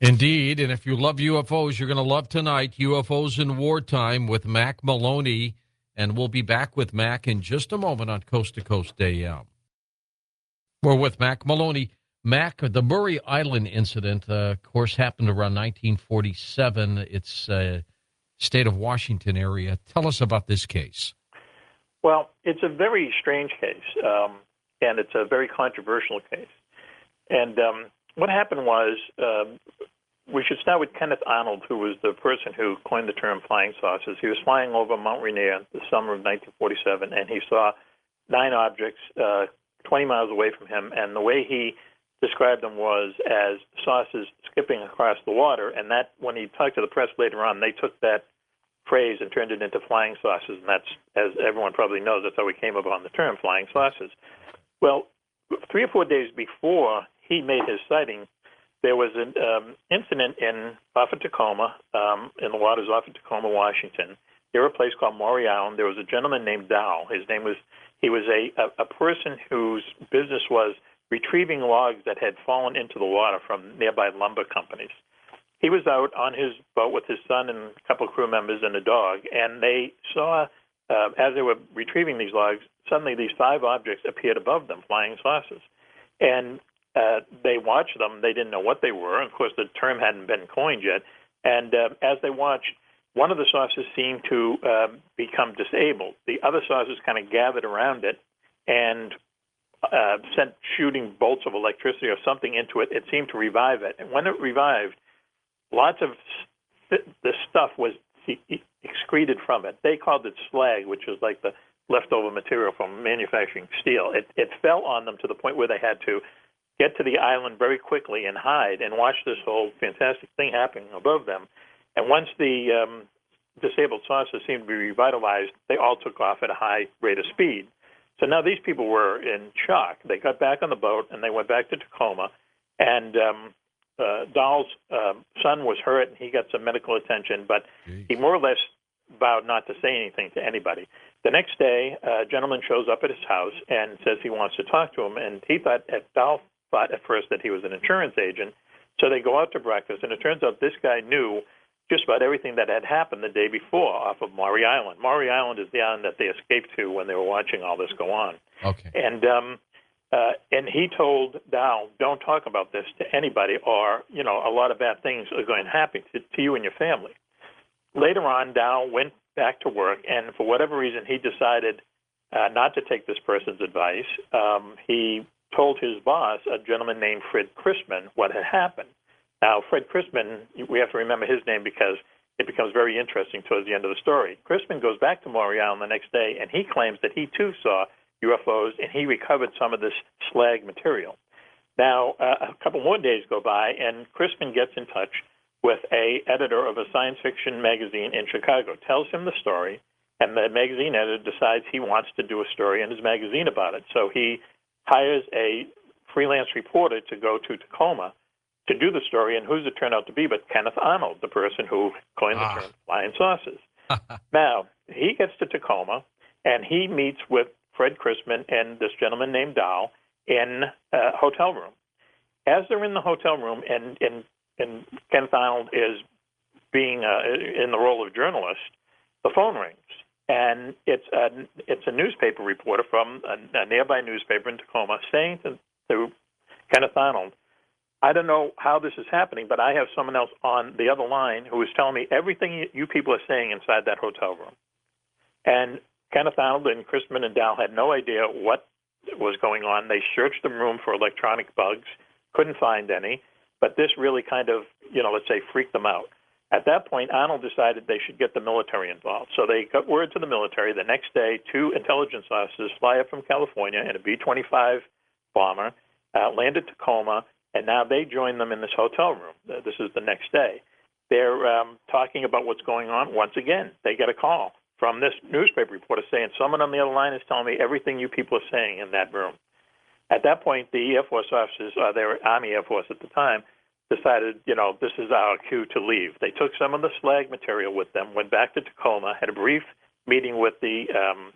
Indeed, and if you love UFOs, you're going to love tonight, UFOs in Wartime with Mac Maloney, and we'll be back with Mac in just a moment on Coast to Coast AM. We're with Mac Maloney. Mac, the Murray Island incident, of course, happened around 1947. It's state of Washington area. Tell us about this case. Well, it's a very strange case, and it's a very controversial case. And what happened was, we should start with Kenneth Arnold, who was the person who coined the term flying saucers. He was flying over Mount Rainier the summer of 1947, and he saw 9 objects 20 miles away from him, and the way he described them was as saucers skipping across the water, and that, when he talked to the press later on, they took that phrase and turned it into flying saucers, and that's, as everyone probably knows, that's how we came upon the term flying saucers. Well, 3 or 4 days before he made his sighting, there was an incident off of Tacoma, in the waters off of Tacoma, Washington. There was a place called Maury Island. There was a gentleman named Dow. He was a person whose business was retrieving logs that had fallen into the water from nearby lumber companies. He was out on his boat with his son and a couple of crew members and a dog, and they saw, as they were retrieving these logs, suddenly these 5 objects appeared above them, flying saucers. And they watched them. They didn't know what they were. Of course, the term hadn't been coined yet. And as they watched, one of the saucers seemed to become disabled. The other saucers kind of gathered around it and sent shooting bolts of electricity or something into it. It seemed to revive it. And when it revived, lots of the stuff was excreted from it. They called it slag, which is like the leftover material from manufacturing steel. It fell on them to the point where they had to get to the island very quickly and hide and watch this whole fantastic thing happening above them. And once the disabled saucers seemed to be revitalized, they all took off at a high rate of speed. So now these people were in shock. They got back on the boat, and they went back to Tacoma. And Dahl's son was hurt, and he got some medical attention, but he more or less vowed not to say anything to anybody. The next day, a gentleman shows up at his house and says he wants to talk to him, and Dahl thought at first that he was an insurance agent. So they go out to breakfast, and it turns out this guy knew just about everything that had happened the day before off of Maury Island. Maury Island is the island that they escaped to when they were watching all this go on. Okay. And he told Dow, don't talk about this to anybody, or, a lot of bad things are going to happen to you and your family. Later on, Dow went back to work, and for whatever reason, he decided not to take this person's advice. He told his boss, a gentleman named Fred Chrisman, what had happened. Now, Fred Chrisman, we have to remember his name because it becomes very interesting towards the end of the story. Chrisman goes back to Maury Island the next day, and he claims that he, too, saw UFOs, and he recovered some of this slag material. Now, a couple more days go by, and Chrisman gets in touch with an editor of a science fiction magazine in Chicago, tells him the story, and the magazine editor decides he wants to do a story in his magazine about it. So he hires a freelance reporter to go to Tacoma to do the story, and who's it turned out to be but Kenneth Arnold, the person who coined the term flying saucers. Now, he gets to Tacoma, and he meets with Fred Chrisman and this gentleman named Dow in a hotel room. As they're in the hotel room, and Kenneth Arnold is being in the role of journalist, the phone rings. And it's a newspaper reporter from a nearby newspaper in Tacoma saying to Kenneth Arnold, I don't know how this is happening, but I have someone else on the other line who is telling me everything you people are saying inside that hotel room. And Kenneth Arnold and Chrisman and Dow had no idea what was going on. They searched the room for electronic bugs, couldn't find any, but this really kind of, let's say, freaked them out. At that point, Arnold decided they should get the military involved. So they got word to the military. The next day, 2 intelligence officers fly up from California in a B-25 bomber, land at Tacoma, and now they join them in this hotel room. This is the next day. They're talking about what's going on. Once again, they get a call from this newspaper reporter saying, someone on the other line is telling me everything you people are saying in that room. At that point, the Air Force officers, they were Army Air Force at the time, decided, this is our cue to leave. They took some of the slag material with them, went back to Tacoma, had a brief meeting with the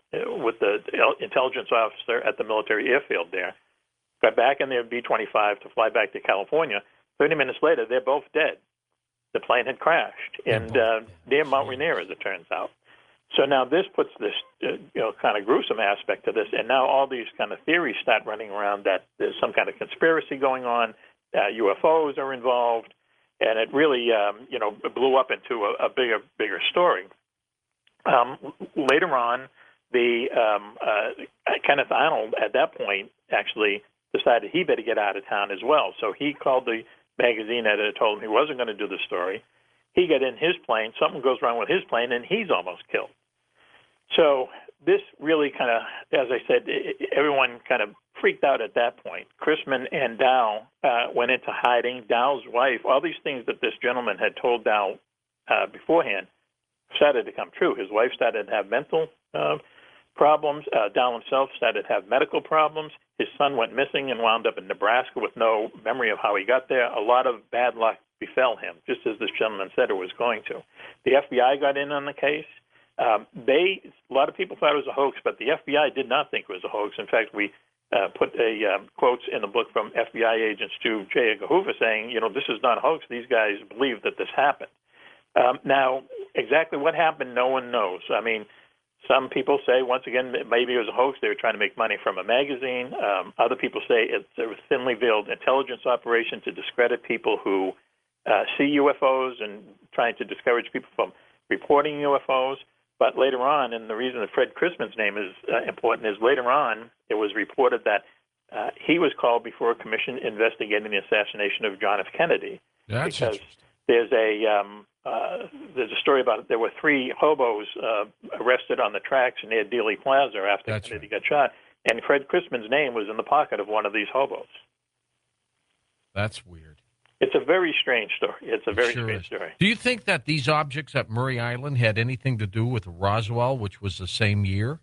intelligence officer at the military airfield there, got back in their B-25 to fly back to California. 30 minutes later, they're both dead. The plane had crashed near Mount Rainier, as it turns out. So now this puts this, kind of gruesome aspect to this, and now all these kind of theories start running around that there's some kind of conspiracy going on, UFOs are involved, and it really, blew up into a bigger story. Later on, the Kenneth Arnold at that point actually decided he better get out of town as well. So he called the magazine editor, told him he wasn't going to do the story. He got in his plane, something goes wrong with his plane, and he's almost killed. So this really kind of, as I said, everyone kind of freaked out at that point. Chrisman and Dow went into hiding. Dow's wife, all these things that this gentleman had told Dow beforehand started to come true. His wife started to have mental problems. Dow himself started to have medical problems. His son went missing and wound up in Nebraska with no memory of how he got there. A lot of bad luck befell him, just as this gentleman said it was going to. The FBI got in on the case. A lot of people thought it was a hoax, but the FBI did not think it was a hoax. In fact, we put quotes in the book from FBI agents to J. Edgar Hoover saying, this is not a hoax. These guys believe that this happened. Now, exactly what happened, no one knows. I mean, some people say, once again, maybe it was a hoax. They were trying to make money from a magazine. Other people say it's a thinly veiled intelligence operation to discredit people who see UFOs and trying to discourage people from reporting UFOs. But later on, and the reason that Fred Chrisman's name is important is later on it was reported that he was called before a commission investigating the assassination of John F. Kennedy. That's because there's a story about it. There were 3 hobos arrested on the tracks near Dealey Plaza after Kennedy got shot, and Fred Chrisman's name was in the pocket of one of these hobos. That's weird. It's a very strange story. It's a very strange story. Do you think that these objects at Murray Island had anything to do with Roswell, which was the same year?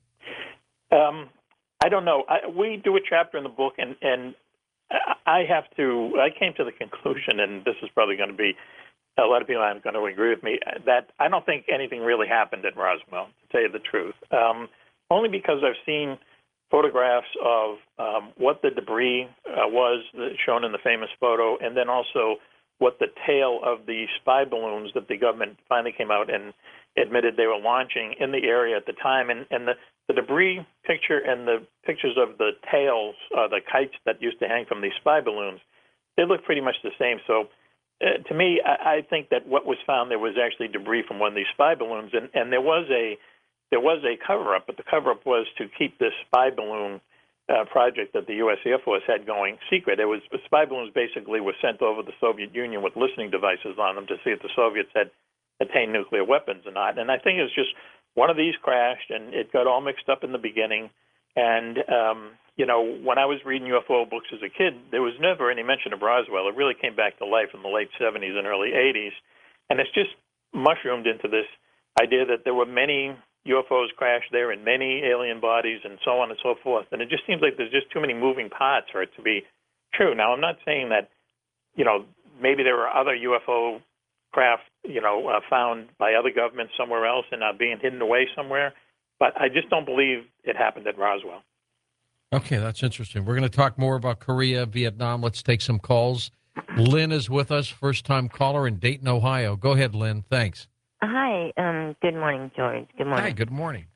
I don't know. We do a chapter in the book, and I came to the conclusion, and this is probably going to be, a lot of people aren't going to agree with me, that I don't think anything really happened at Roswell, to tell you the truth. Only because I've seen photographs of what the debris was shown in the famous photo, and then also what the tail of the spy balloons that the government finally came out and admitted they were launching in the area at the time. And the debris picture and the pictures of the tails, the kites that used to hang from these spy balloons, they look pretty much the same. So to me, I think that what was found there was actually debris from one of these spy balloons, and there was a cover-up, but the cover-up was to keep this spy balloon project that the U.S. Air Force had going secret. It was spy balloons basically were sent over the Soviet Union with listening devices on them to see if the Soviets had attained nuclear weapons or not. And I think it was just one of these crashed, and it got all mixed up in the beginning. And when I was reading UFO books as a kid, there was never any mention of Roswell. It really came back to life in the late 70s and early 80s, and it's just mushroomed into this idea that there were many UFOs crashed there and many alien bodies and so on and so forth. And it just seems like there's just too many moving parts for it to be true. Now, I'm not saying that, maybe there were other UFO craft, found by other governments somewhere else and are being hidden away somewhere. But I just don't believe it happened at Roswell. Okay, that's interesting. We're going to talk more about Korea, Vietnam. Let's take some calls. Lynn is with us, first-time caller in Dayton, Ohio. Go ahead, Lynn. Thanks. Hi. Good morning, George. Good morning. Hi, good morning.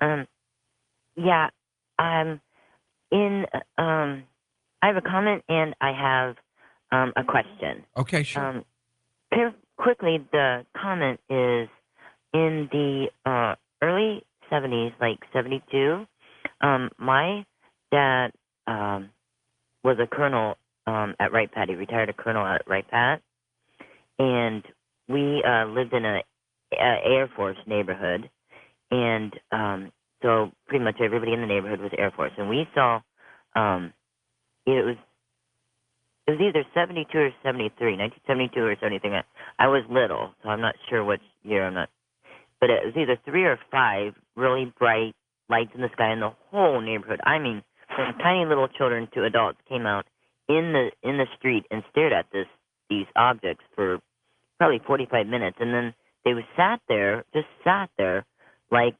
I have a comment and I have a question. Okay, sure. Quickly, the comment is in the early 70s, like 72, my dad was a colonel at Wright Pat. He retired a colonel at Wright Pat. And we lived in a Air Force neighborhood, and so pretty much everybody in the neighborhood was Air Force. And we saw it was either 72 or 73, 1972 or 73. I was little, so I'm not sure which year. But it was either 3 or 5 really bright lights in the sky, and the whole neighborhood, I mean, from tiny little children to adults, came out in the street and stared at these objects for probably 45 minutes, and then they sat there like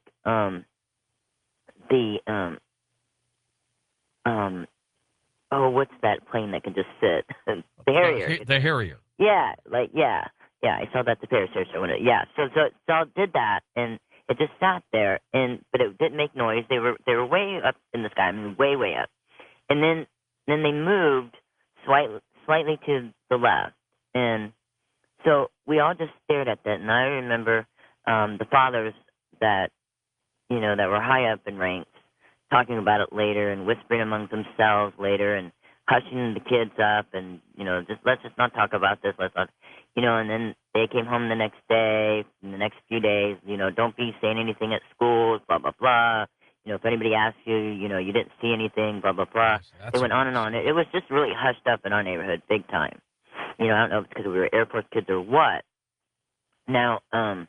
what's that plane that can just sit? The Harrier. The Harrier. Yeah, I saw that the Paris Air Show. Yeah, so I did that, and it just sat there, but it didn't make noise. They were way up in the sky, I mean, way up, and then they moved slightly to the left, and so we all just stared at that. And I remember the fathers that that were high up in ranks talking about it later and whispering among themselves later and hushing the kids up and let's just not talk about this, let's not, and then they came home the next day, in the next few days, don't be saying anything at school, blah blah blah, if anybody asks you, you didn't see anything, blah blah blah. Yes, It went on and on. It was just really hushed up in our neighborhood big time. I don't know if it's because we were Air Force kids or what. Now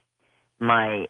my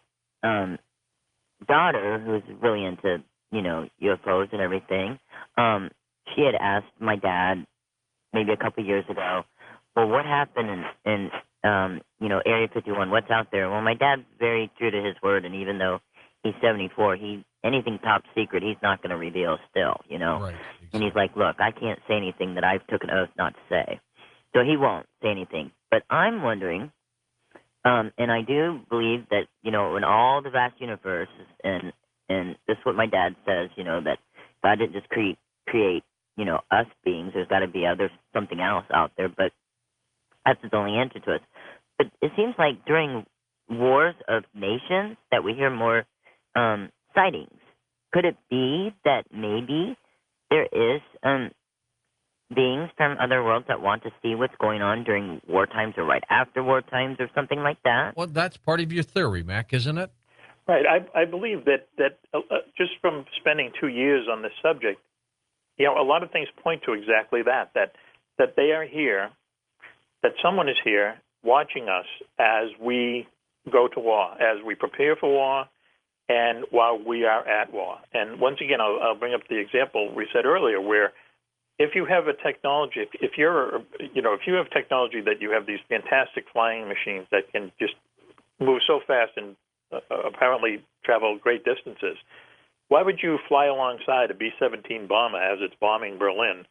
daughter, who's really into UFOs and everything, she had asked my dad maybe a couple years ago, well, what happened in Area 51? What's out there? Well, my dad's very true to his word, and even though he's 74, anything top secret, he's not going to reveal still, Right, exactly. And he's like, look, I can't say anything that I've took an oath not to say. So he won't say anything. But I'm wondering, and I do believe that, in all the vast universe, and this is what my dad says, that God didn't just create us beings. There's got to be something else out there, but that's his only answer to us. But it seems like during wars of nations that we hear more sightings. Could it be that maybe there is beings from other worlds that want to see what's going on during war times or right after war times or something like that? Well, that's part of your theory, Mac, isn't it? Right. I believe that just from spending 2 years on this subject, a lot of things point to exactly that they are here, that someone is here watching us as we go to war, as we prepare for war, and while we are at war. And once again, I'll bring up the example we said earlier, where if you have a technology, if you have technology that you have these fantastic flying machines that can just move so fast and apparently travel great distances, why would you fly alongside a B-17 bomber as it's bombing Berlin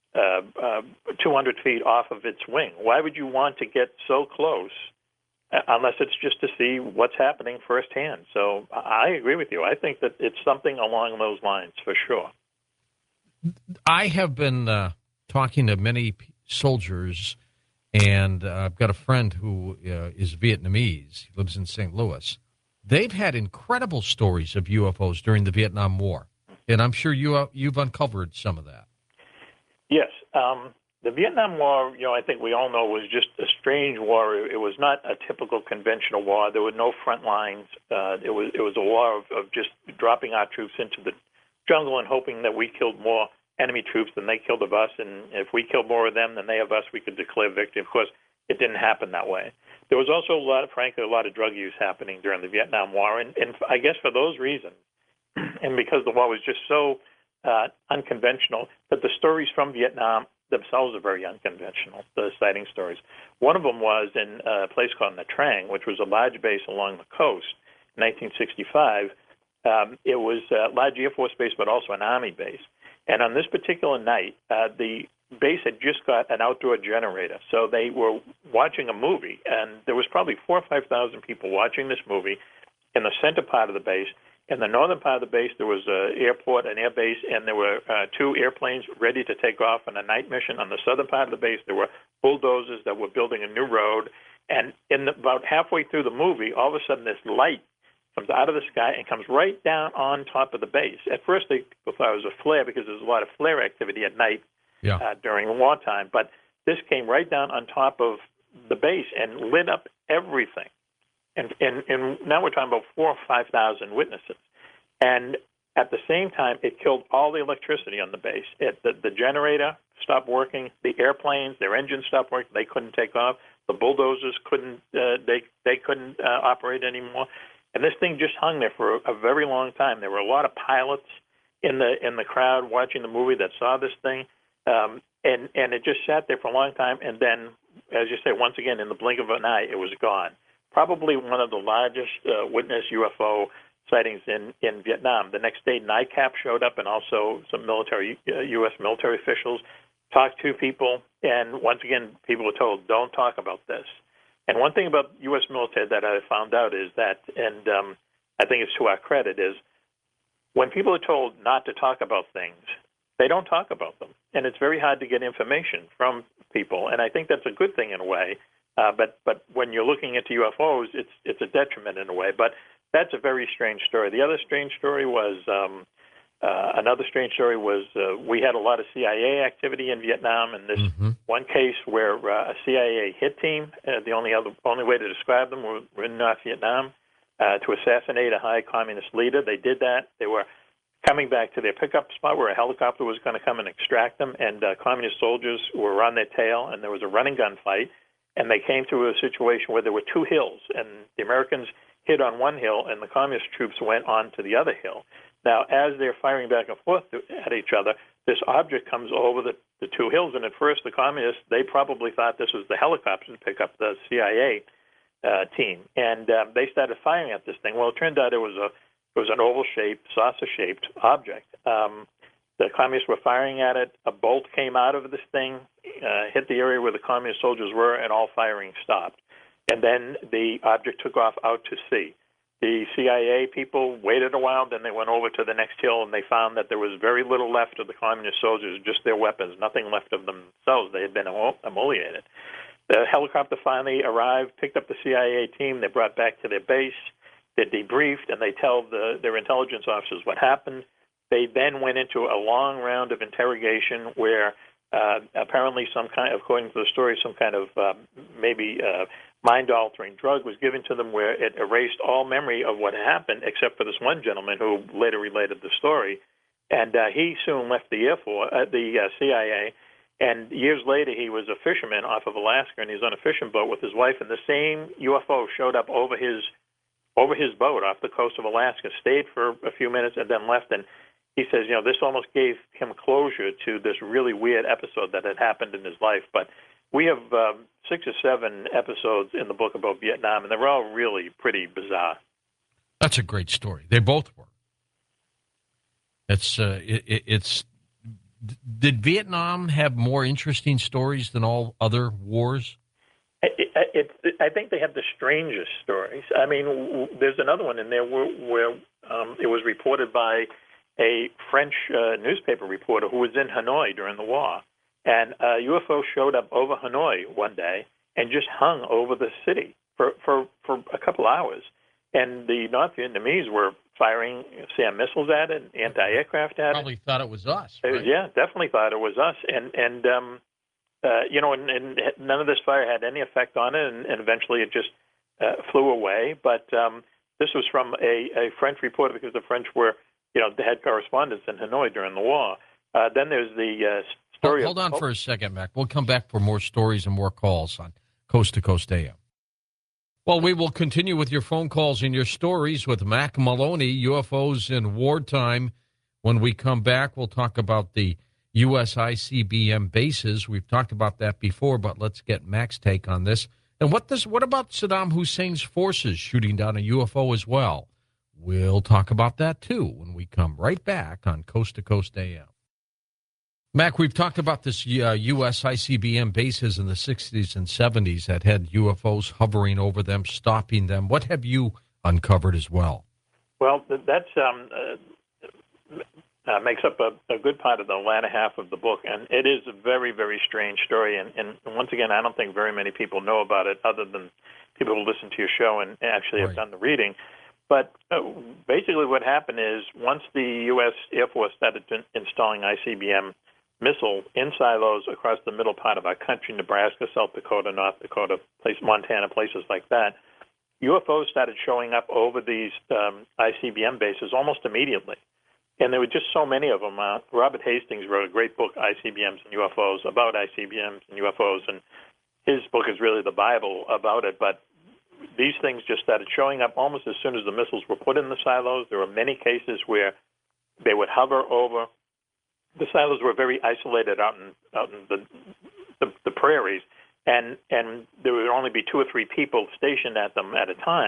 200 feet off of its wing? Why would you want to get so close unless it's just to see what's happening firsthand? So I agree with you. I think that it's something along those lines for sure. I have been talking to many soldiers, and I've got a friend who is Vietnamese. He lives in St. Louis. They've had incredible stories of UFOs during the Vietnam War, and I'm sure you've uncovered some of that. Yes. The Vietnam War, I think we all know, was just a strange war. It was not a typical conventional war. There were no front lines. It was a war of just dropping our troops into the jungle and hoping that we killed more enemy troops than they killed of us. And if we killed more of them than they of us, we could declare victory. Of course, it didn't happen that way. There was also frankly, a lot of drug use happening during the Vietnam War. And I guess for those reasons, and because the war was just so unconventional, that the stories from Vietnam themselves are very unconventional, the sighting stories. One of them was in a place called Nha Trang, which was a large base along the coast in 1965. It was a large Air Force base, but also an Army base. And on this particular night, the base had just got an outdoor generator. So they were watching a movie, and there was probably 4,000 or 5,000 people watching this movie in the center part of the base. In the northern part of the base, there was an airport, an air base, and there were 2 airplanes ready to take off on a night mission. On the southern part of the base, there were bulldozers that were building a new road. And about halfway through the movie, all of a sudden this light comes out of the sky and comes right down on top of the base. At first, they thought it was a flare because there's a lot of flare activity at night during wartime. But this came right down on top of the base and lit up everything. And now we're talking about 4,000 or 5,000 witnesses. And at the same time, it killed all the electricity on the base. The generator stopped working. The airplanes, their engines stopped working. They couldn't take off. The bulldozers couldn't. They couldn't operate anymore. And this thing just hung there for a very long time. There were a lot of pilots in the crowd watching the movie that saw this thing, and it just sat there for a long time. And then, as you say, once again, in the blink of an eye, it was gone. Probably one of the largest witnessed UFO sightings in Vietnam. The next day, NICAP showed up, and also some U.S. military officials talked to people. And once again, people were told, don't talk about this. And one thing about U.S. military that I found out is that, and I think it's to our credit, is when people are told not to talk about things, they don't talk about them. And it's very hard to get information from people. And I think that's a good thing in a way. But when you're looking into UFOs, it's a detriment in a way. But that's a very strange story. The other strange story was we had a lot of CIA activity in Vietnam, and this one case where a CIA hit team, the only way to describe them, were in North Vietnam to assassinate a high communist leader. They did that. They were coming back to their pickup spot where a helicopter was going to come and extract them, and communist soldiers were on their tail, and there was a running gun fight, and they came to a situation where there were two hills, and the Americans hit on one hill, and the communist troops went on to the other hill. Now, as they're firing back and forth at each other, this object comes over the two hills, and at first the communists, they probably thought this was the helicopter to pick up the CIA team, and they started firing at this thing. Well, it turned out it was an oval-shaped, saucer-shaped object. The communists were firing at it. A bolt came out of this thing, hit the area where the communist soldiers were, and all firing stopped. And then the object took off out to sea. The CIA people waited a while, then they went over to the next hill, and they found that there was very little left of the communist soldiers, just their weapons, nothing left of themselves. They had been emoliated. The helicopter finally arrived, picked up the CIA team. They brought back to their base. They're debriefed, and they tell their intelligence officers what happened. They then went into a long round of interrogation where apparently according to the story, some kind of maybe mind-altering drug was given to them where it erased all memory of what happened except for this one gentleman who later related the story. And he soon left the CIA, and years later he was a fisherman off of Alaska, and he was on a fishing boat with his wife, and the same UFO showed up over his boat off the coast of Alaska, stayed for a few minutes, and then left. And he says, this almost gave him closure to this really weird episode that had happened in his life. But we have 6 or 7 episodes in the book about Vietnam, and they're all really pretty bizarre. That's a great story. They both were. Did Vietnam have more interesting stories than all other wars? I think they have the strangest stories. I mean, there's another one in there where it was reported by a French newspaper reporter who was in Hanoi during the war. And a UFO showed up over Hanoi one day and just hung over the city for a couple hours. And the North Vietnamese were firing SAM missiles at it, anti-aircraft at it. Probably thought it was us. Right? Yeah, definitely thought it was us. And none of this fire had any effect on it, and eventually it just flew away. But this was from a French reporter because the French were, they had correspondents in Hanoi during the war. Then there's the story. Hold on for a second, Mac. We'll come back for more stories and more calls on Coast to Coast AM. Well, we will continue with your phone calls and your stories with Mac Maloney, UFOs in wartime. When we come back, we'll talk about the U.S. ICBM bases. We've talked about that before, but let's get Mac's take on this. And what about Saddam Hussein's forces shooting down a UFO as well? We'll talk about that, too, when we come right back on Coast to Coast AM. Mac, we've talked about this U.S. ICBM bases in the 60s and 70s that had UFOs hovering over them, stopping them. What have you uncovered as well? Well, that's makes up a good part of the latter half of the book, and it is a very, very strange story. And once again, I don't think very many people know about it other than people who listen to your show and actually have done the reading. But basically what happened is once the U.S. Air Force started installing ICBM missile in silos across the middle part of our country, Nebraska, South Dakota, North Dakota, Montana, places like that, UFOs started showing up over these ICBM bases almost immediately. And there were just so many of them. Robert Hastings wrote a great book, ICBMs and UFOs, about ICBMs and UFOs, and his book is really the Bible about it. But these things just started showing up almost as soon as the missiles were put in the silos. There were many cases where they would hover over. The silos were very isolated out in the prairies, and there would only be 2 or 3 people stationed at them at a time.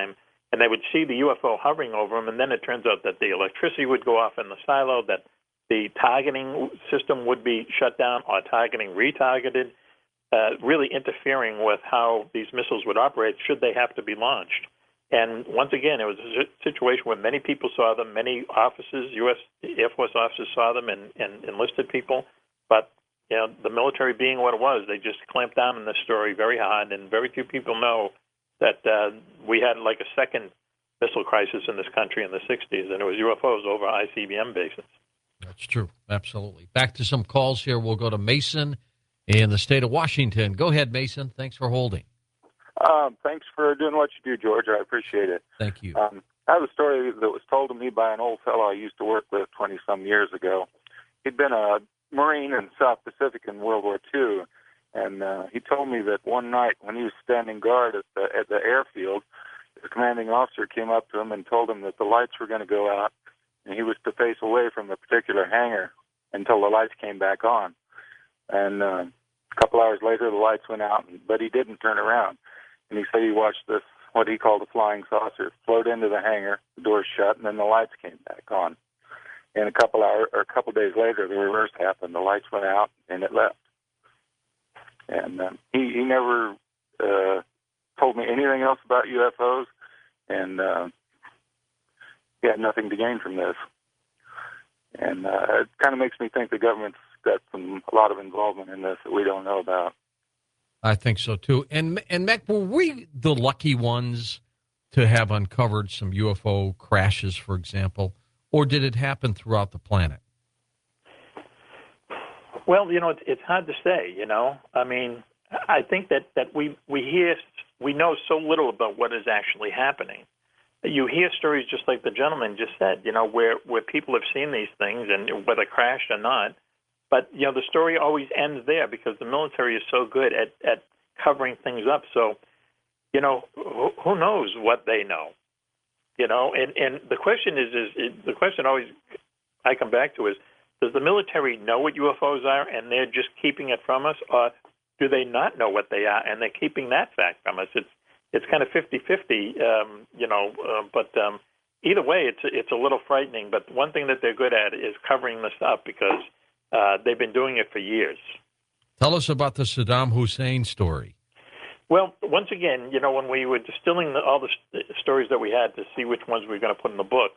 and they would see the UFO hovering over them, and then it turns out that the electricity would go off in the silo, that the targeting system would be shut down or targeting retargeted, really interfering with how these missiles would operate should they have to be launched. And once again, it was a situation where many people saw them, many officers, U.S. Air Force officers saw them, and enlisted people. But the military being what it was, they just clamped down on this story very hard, and very few people know that we had like a second missile crisis in this country in the 60s, and it was UFOs over ICBM bases. That's true. Absolutely. Back to some calls here. We'll go to Mason in the state of Washington. Go ahead, Mason. Thanks for holding. Thanks for doing what you do, George. I appreciate it. Thank you. I have a story that was told to me by an old fellow I used to work with 20-some years ago. He'd been a Marine in the South Pacific in World War II, and he told me that one night when he was standing guard at the airfield, the commanding officer came up to him and told him that the lights were going to go out, and he was to face away from a particular hangar until the lights came back on. And a couple hours later, the lights went out, but he didn't turn around. And he said he watched this, what he called a flying saucer, float into the hangar, the doors shut, and then the lights came back on. And a couple days later, the reverse happened. The lights went out, and it left. And he never told me anything else about UFOs, and he had nothing to gain from this. And it kind of makes me think the government's got a lot of involvement in this that we don't know about. I think so, too. And Mac, were we the lucky ones to have uncovered some UFO crashes, for example, or did it happen throughout the planet? Well, it's hard to say, I mean, I think that we know so little about what is actually happening. You hear stories just like the gentleman just said, where people have seen these things and whether crashed or not. But, the story always ends there because the military is so good at covering things up. So, who knows what they know? And the question is the question always I come back to is, does the military know what UFOs are and they're just keeping it from us, or do they not know what they are and they're keeping that fact from us? It's kind of 50-50, but either way, it's a little frightening. But one thing that they're good at is covering this up because they've been doing it for years. Tell us about the Saddam Hussein story. Well, once again, when we were distilling all the stories that we had to see which ones we were going to put in the book,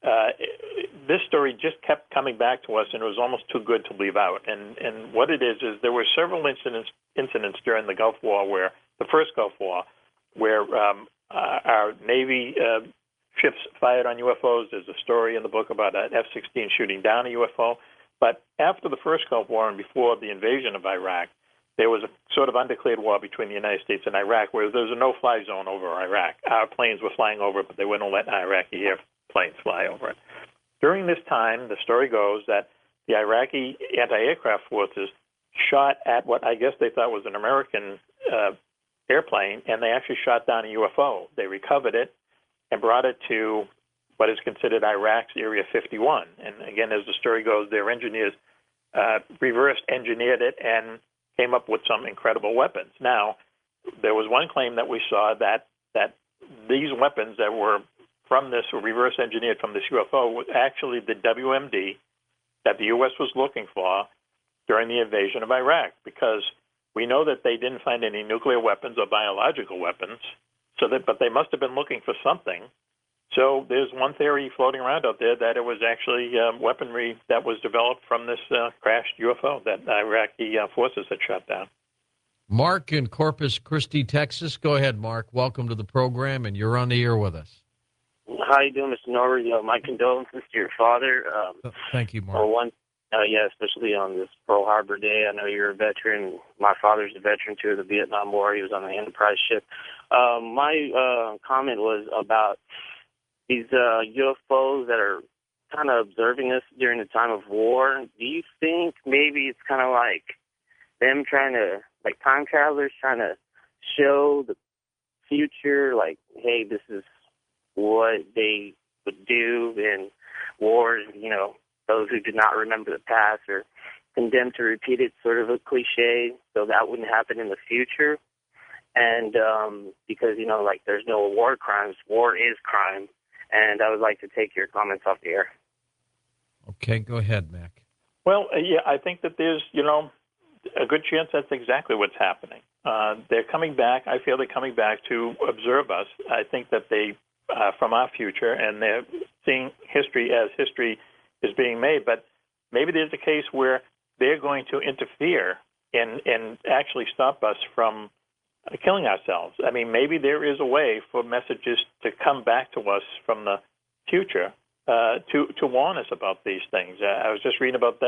this story just kept coming back to us, and it was almost too good to leave out. And what it is there were several incidents during the Gulf War, the first Gulf War, where our Navy ships fired on UFOs. There's a story in the book about an F-16 shooting down a UFO. But after the first Gulf War and before the invasion of Iraq, there was a sort of undeclared war between the United States and Iraq where there was a no-fly zone over Iraq. Our planes were flying over it, but they wouldn't let Iraqi airplanes fly over it. During this time, the story goes that the Iraqi anti-aircraft forces shot at what I guess they thought was an American airplane, and they actually shot down a UFO. They recovered it and brought it to what is considered Iraq's Area 51. And again, as the story goes, their engineers reverse engineered it and came up with some incredible weapons. Now, there was one claim that we saw that these weapons that were from this, or reverse engineered from this UFO, was actually the WMD that the U.S. was looking for during the invasion of Iraq, because we know that they didn't find any nuclear weapons or biological weapons, but they must have been looking for something. So there's one theory floating around out there that it was actually weaponry that was developed from this crashed UFO that Iraqi forces had shot down. Mark in Corpus Christi, Texas. Go ahead, Mark. Welcome to the program, and you're on the air with us. How you doing, Mr. Norwood? My condolences to your father. Thank you, Mark. Especially on this Pearl Harbor Day. I know you're a veteran. My father's a veteran, too, of the Vietnam War. He was on the Enterprise ship. My comment was about these UFOs that are kind of observing us during the time of war. Do you think maybe it's kind of like them trying to, like time travelers trying to show the future, like, hey, this is what they would do in wars, those who did not remember the past are condemned to repeat it, sort of a cliche, so that wouldn't happen in the future? And because, like there's no war crimes, war is crime. And I would like to take your comments off the air. Okay, go ahead, Mac. Well, yeah, I think that there's, a good chance that's exactly what's happening. They're coming back. I feel they're coming back to observe us. I think that they, from our future, and they're seeing history as history is being made. But maybe there's a case where they're going to interfere and actually stop us from killing ourselves. I mean, maybe there is a way for messages to come back to us from the future to warn us about these things. I was just reading about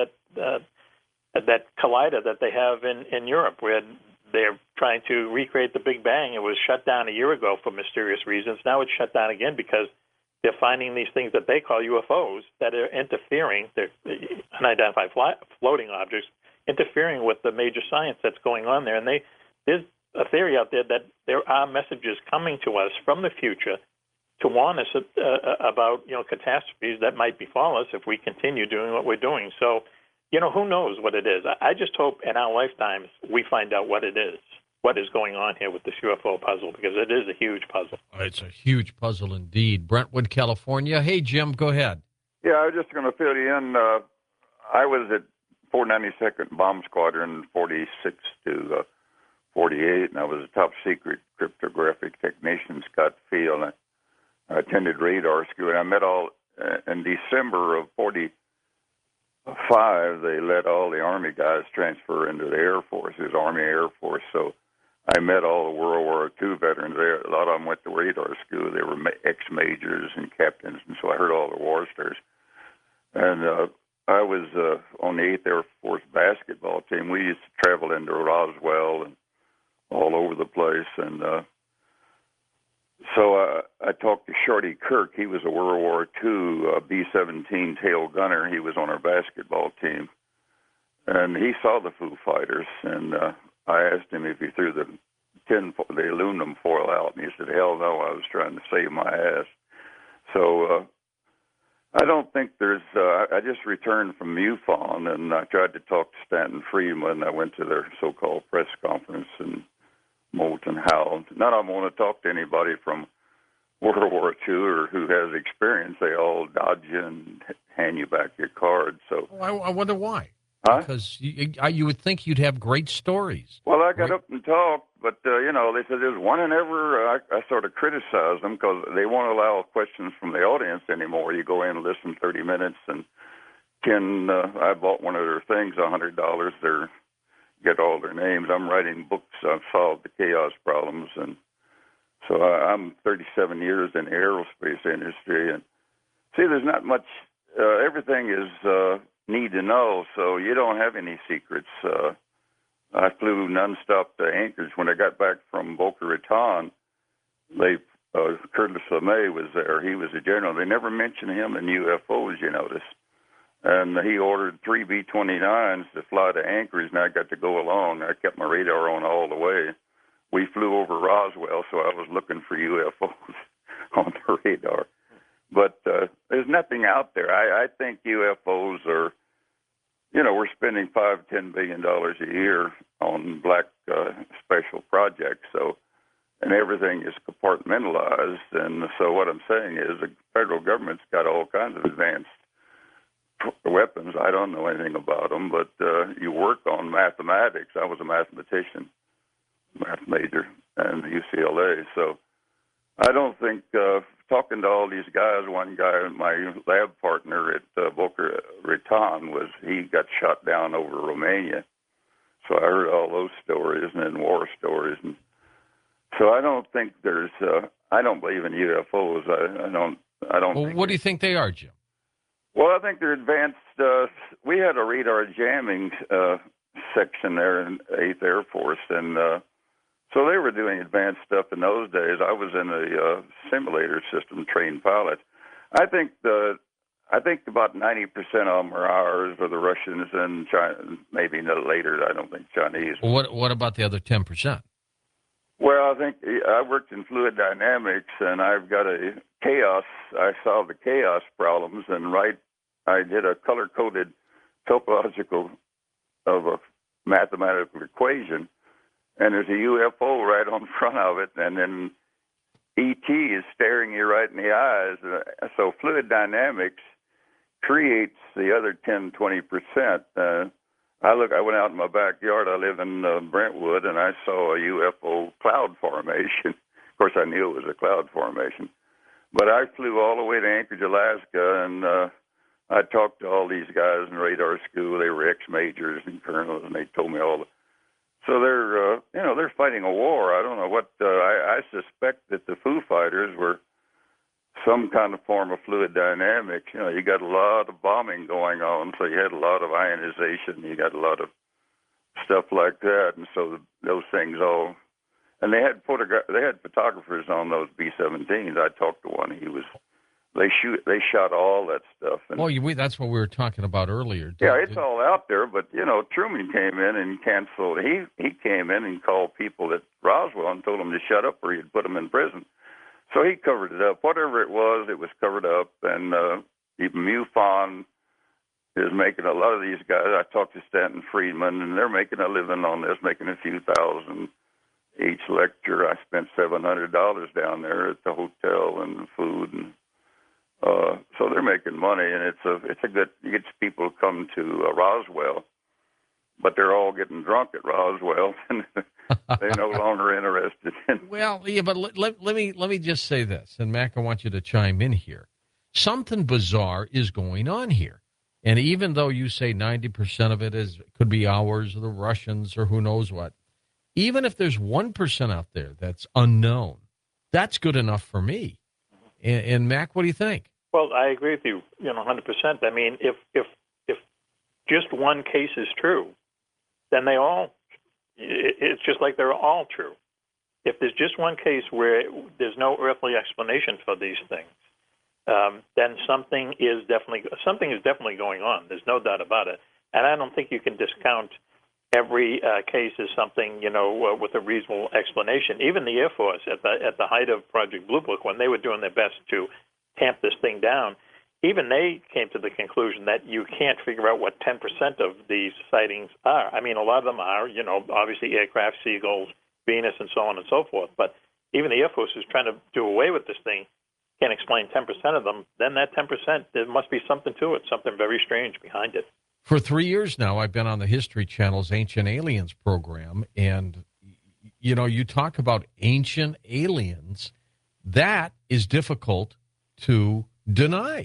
that collider that they have in Europe, where they're trying to recreate the Big Bang. It was shut down a year ago for mysterious reasons. Now it's shut down again because they're finding these things that they call UFOs that are interfering. They're unidentified floating objects interfering with the major science that's going on there. And there's a theory out there that there are messages coming to us from the future to warn us about catastrophes that might befall us if we continue doing what we're doing. So, who knows what it is? I just hope in our lifetimes we find out what it is, what is going on here with this UFO puzzle, because it is a huge puzzle. It's a huge puzzle indeed. Brentwood, California. Hey, Jim, go ahead. Yeah, I was just going to fill you in. I was at 492nd Bomb Squadron, 46 to 48, and I was a top secret cryptographic technician, Scott Field. I attended radar school, and I met all in December of 45. They let all the Army guys transfer into the Air Force. It was Army Air Force, so I met all the World War II veterans there. A lot of them went to radar school. They were ex-majors and captains, and so I heard all the war stories. And I was on the 8th Air Force basketball team. We used to travel into Roswell and all over the place, and so I talked to Shorty Kirk. He was a World War II B-17 tail gunner. He was on our basketball team, and he saw the Foo Fighters, and I asked him if he threw the aluminum foil out, and he said, hell no, I was trying to save my ass. So I don't think there's I just returned from MUFON, and I tried to talk to Stanton Friedman. I went to their so-called press conference in Molten Howell. None of them want to talk to anybody from World War II or who has experience. They all dodge you and hand you back your card. So I wonder why. Huh? Because you would think you'd have great stories. Well, I got up and talked, but, they said there's one and ever. I sort of criticized them because they won't allow questions from the audience anymore. You go in and listen 30 minutes, and I bought one of their things, $100. They're get all their names. I'm writing books. I've solved the chaos problems, and so I'm 37 years in the aerospace industry. And see, there's not much. Everything is need to know, so you don't have any secrets. I flew nonstop to Anchorage. When I got back from Boca Raton, Curtis LeMay was there. He was a general. They never mentioned him in UFOs, you notice. And he ordered 3 B-29s to fly to Anchorage, and I got to go along. I kept my radar on all the way. We flew over Roswell, so I was looking for UFOs on the radar. But there's nothing out there. I think UFOs are, we're spending $5-10 billion a year on black special projects, and everything is compartmentalized. And so what I'm saying is the federal government's got all kinds of advanced weapons. I don't know anything about them, but you work on mathematics. I was a mathematician, math major at UCLA, so I don't think, talking to all these guys, one guy, my lab partner at Boca Raton, he got shot down over Romania, so I heard all those stories and then war stories, and so I don't think there's, I don't believe in UFOs. I don't. Well, what do you think they are, Jim? Well, I think they're advanced. We had a radar jamming section there in 8th Air Force, and so they were doing advanced stuff in those days. I was in a simulator system, trained pilot. I think about 90% of them are ours, or the Russians and China, maybe later. I don't think Chinese. What about the other 10%? Well, I think I worked in fluid dynamics, and I've got a chaos. I solved the chaos problems, and I did a color-coded topological of a mathematical equation, and there's a UFO right on front of it, and then ET is staring you right in the eyes. So fluid dynamics creates the other 10-20%. I went out in my backyard. I live in Brentwood, and I saw a UFO cloud formation. Of course, I knew it was a cloud formation. But I flew all the way to Anchorage, Alaska, and I talked to all these guys in radar school. They were ex-majors and colonels, and they told me all the. So they're fighting a war. I don't know what. I suspect that the Foo Fighters were some kind of form of fluid dynamics. You got a lot of bombing going on, so you had a lot of ionization. You got a lot of stuff like that, and so those things all. And they had photographers on those B-17s. I talked to one. They shot all that stuff. And, that's what we were talking about earlier. It's all out there. But Truman came in and canceled. He came in and called people at Roswell and told them to shut up, or he'd put them in prison. So he covered it up. Whatever it was covered up. And even MUFON is making a lot of these guys. I talked to Stanton Friedman, and they're making a living on this, making a few thousand. Each lecture, I spent $700 down there at the hotel and food, and so they're making money. And it's a good. It gets people to come to Roswell, but they're all getting drunk at Roswell, and they're no longer interested. Well, yeah, but let me just say this, and Mac, I want you to chime in here. Something bizarre is going on here, and even though you say 90% of it could be ours or the Russians or who knows what. Even if there's 1% out there that's unknown, that's good enough for me. And Mac, what do you think? Well, I agree with you, 100%. I mean, if just one case is true, then it's just like they're all true. If there's just one case where there's no earthly explanation for these things, then something is definitely going on. There's no doubt about it. And I don't think you can discount every case is something, with a reasonable explanation. Even the Air Force, at the height of Project Blue Book, when they were doing their best to tamp this thing down, even they came to the conclusion that you can't figure out what 10% of these sightings are. I mean, a lot of them are, obviously aircraft, seagulls, Venus, and so on and so forth. But even the Air Force is trying to do away with this thing, can't explain 10% of them. Then that 10%, there must be something to it, something very strange behind it. For 3 years now, I've been on the History Channel's Ancient Aliens program, and, you talk about ancient aliens. That is difficult to deny.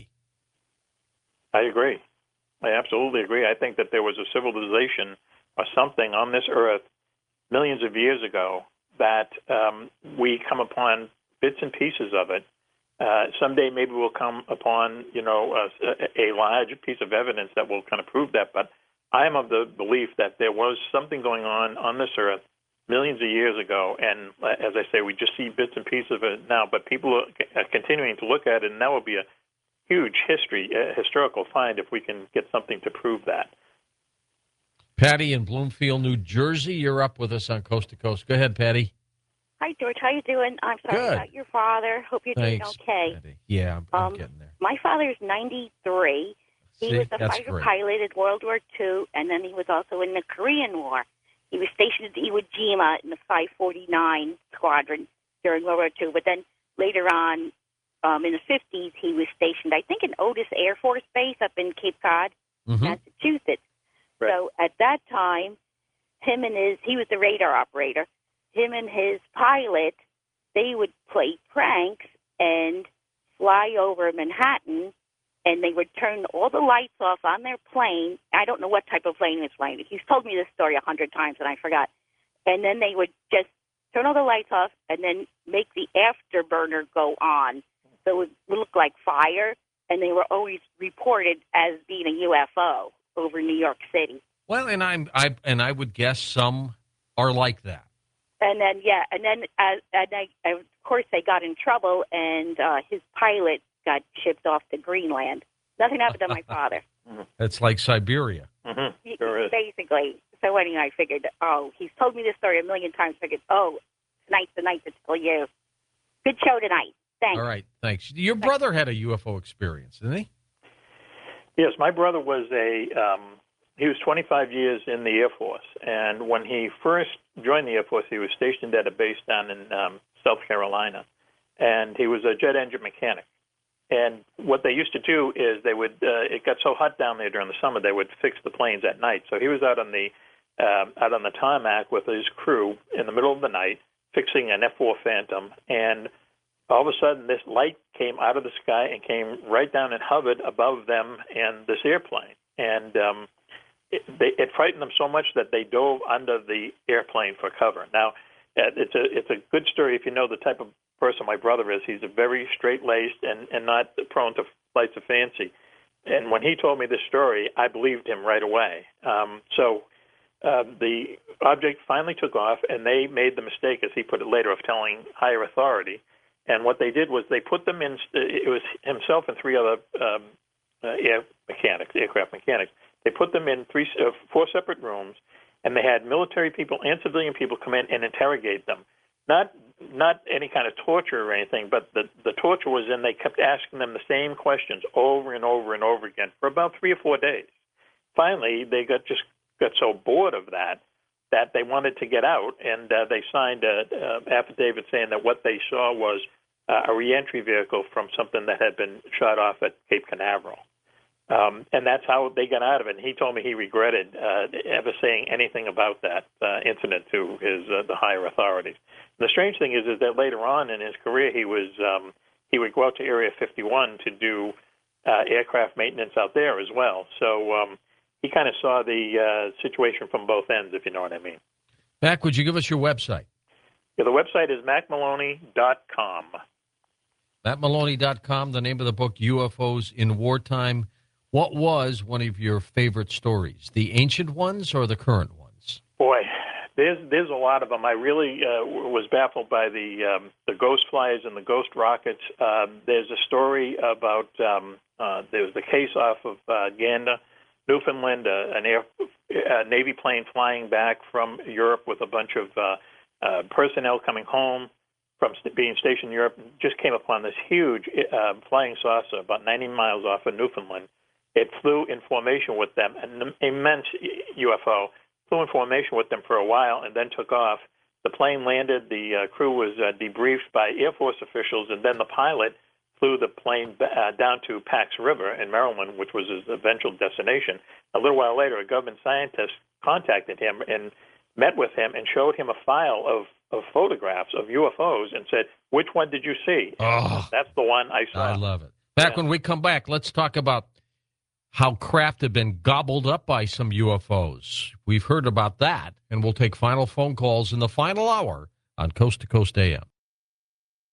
I agree. I absolutely agree. I think that there was a civilization or something on this earth millions of years ago that we come upon bits and pieces of it. Someday maybe we'll come upon, a large piece of evidence that will kind of prove that. But I am of the belief that there was something going on this earth millions of years ago. And as I say, we just see bits and pieces of it now. But people are continuing to look at it, and that will be a huge historical find if we can get something to prove that. Patty in Bloomfield, New Jersey, you're up with us on Coast to Coast. Go ahead, Patty. Hi, George. How you doing? I'm sorry Good. about your father. Hope you're Thanks, doing okay. Patty. Yeah, I'm getting there. My father's 93. He was a fighter great. pilot in World War II, and then he was also in the Korean War. He was stationed at Iwo Jima in the 549 Squadron during World War II. But then later on, in the 50s, he was stationed, I think, in Otis Air Force Base up in Cape Cod, Massachusetts. Right. So at that time, he was the radar operator. Him and his pilot, they would play pranks and fly over Manhattan, and they would turn all the lights off on their plane. I don't know what type of plane he was flying. He's told me this story 100 times, and I forgot. And then they would just turn all the lights off and then make the afterburner go on. So it would look like fire, and they were always reported as being a UFO over New York City. Well, and I would guess some are like that. And then, of course, they got in trouble, and his pilot got shipped off to Greenland. Nothing happened to my father. It's like Siberia. Mm-hmm. Sure is. Basically. So anyway, I figured, he's told me this story a million times. I figured, tonight's the night to tell you. Good show tonight. Thanks. All right, thanks. Your brother had a UFO experience, didn't he? Yes, my brother was he was 25 years in the Air Force, and when he first joined the Air Force, he was stationed at a base down in South Carolina, and he was a jet engine mechanic. And what they used to do is they would it got so hot down there during the summer, they would fix the planes at night. So he was out on the tarmac with his crew in the middle of the night fixing an F-4 Phantom, and all of a sudden this light came out of the sky and came right down and hovered above them and this airplane. And it frightened them so much that they dove under the airplane for cover. Now, it's a good story if you know the type of person my brother is. He's a very straight-laced and not prone to flights of fancy. And when he told me this story, I believed him right away. The object finally took off, and they made the mistake, as he put it later, of telling higher authority. And what they did was they put them in. It was himself and three other aircraft mechanics. They put them in four separate rooms, and they had military people and civilian people come in and interrogate them. Not any kind of torture or anything, but the torture was in they kept asking them the same questions over and over and over again for about 3 or 4 days. Finally, they got so bored of that they wanted to get out, and they signed an affidavit saying that what they saw was a reentry vehicle from something that had been shot off at Cape Canaveral. And that's how they got out of it. And he told me he regretted ever saying anything about that incident to the higher authorities. And the strange thing is that later on in his career, he would go out to Area 51 to do aircraft maintenance out there as well. So he kind of saw the situation from both ends, if you know what I mean. Mac, would you give us your website? Yeah, the website is macmaloney.com. MattMaloney.com, the name of the book, UFOs in Wartime. What was one of your favorite stories, the ancient ones or the current ones? Boy, there's a lot of them. I really was baffled by the ghost flyers and the ghost rockets. There's a story about there was the case off of Gander, Newfoundland, a Navy plane flying back from Europe with a bunch of personnel coming home from being stationed in Europe, just came upon this huge flying saucer about 90 miles off of Newfoundland. It flew in formation with them, an immense UFO, flew in formation with them for a while and then took off. The plane landed, the crew was debriefed by Air Force officials, and then the pilot flew the plane down to Pax River in Maryland, which was his eventual destination. A little while later, a government scientist contacted him and met with him and showed him a file of photographs of UFOs and said, "Which one did you see?" Oh, that's the one I saw. I love it. Back when we come back, let's talk about how craft have been gobbled up by some UFOs. We've heard about that, and we'll take final phone calls in the final hour on Coast to Coast AM.